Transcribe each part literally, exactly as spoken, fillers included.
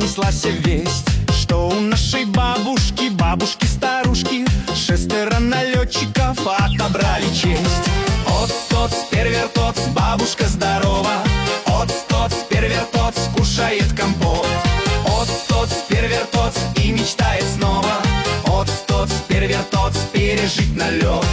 разнеслась весть, что у нашей бабушки, бабушки-старушки, шестеро налетчиков отобрали честь. От-тот, первертот, бабушка здорова, от-тот, первертот, кушает компот. От-тот, первертот и мечтает снова, от-тот, первертот, пережить налет.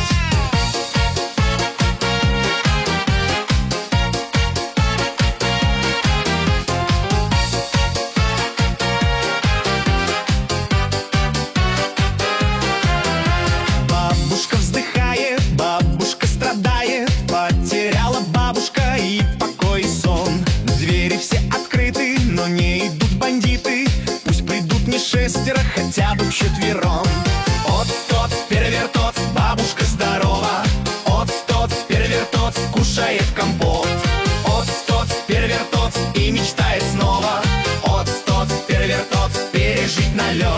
Бабушка вздыхает, бабушка страдает, потеряла бабушка и покой, и сон. Двери все открыты, но не идут бандиты, пусть придут не шестеро, хотя бы вчетвером. От-тот, первертот, бабушка здорова, от-тот, первертот, кушает компот. От-тот, первертот и мечтает снова, от-тот, первертот, пережить налет.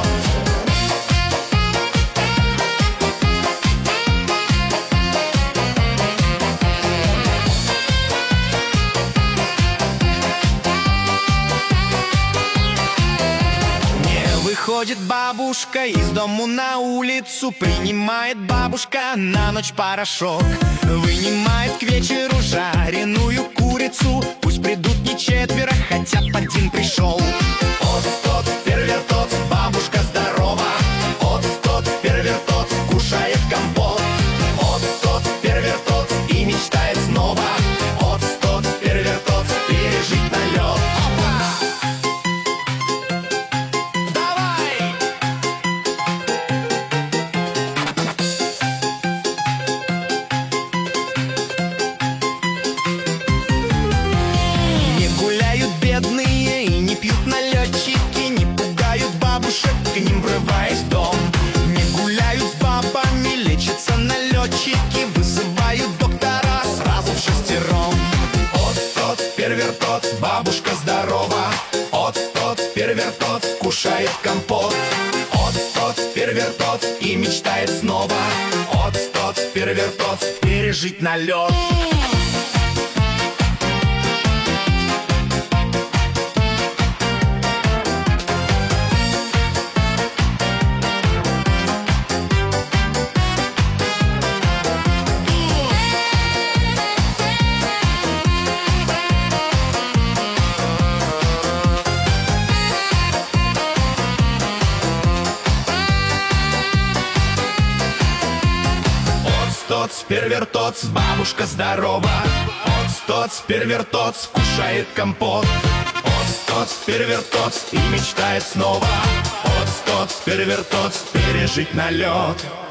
Выходит бабушка из дому на улицу, принимает бабушка на ночь порошок, вынимает к вечеру жареную курицу, пусть придут не четверо, хотя б один пришел. От-тот, первертот, бабушка здорова, от-тот, первертот, кушает компот. От-тот, первертот и мечтает снова, от-тот, первертот, пережить налет. Бедные и не пьют налетчики, не пугают бабушек, к ним врываясь в дом. Не гуляют с бабами, лечатся налетчики, вызывают доктора сразу в шестером. От-тот, первертот, бабушка здорова, от-тот, первертот, кушает компот. От-тот, первертот и мечтает снова, от-тот, первертот, пережить налет. От-тот, первертот, бабушка здорова, от-тот, первертот, кушает компот. От-тот, первертот и мечтает снова, от-тот, первертот, пережить налет.